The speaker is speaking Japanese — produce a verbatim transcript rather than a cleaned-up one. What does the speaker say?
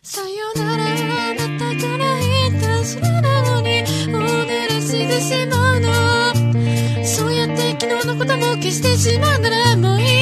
さよならあなたから言ったそれなのにもう濡らしてしまうの。そうやって昨日のことも消してしまうならもういい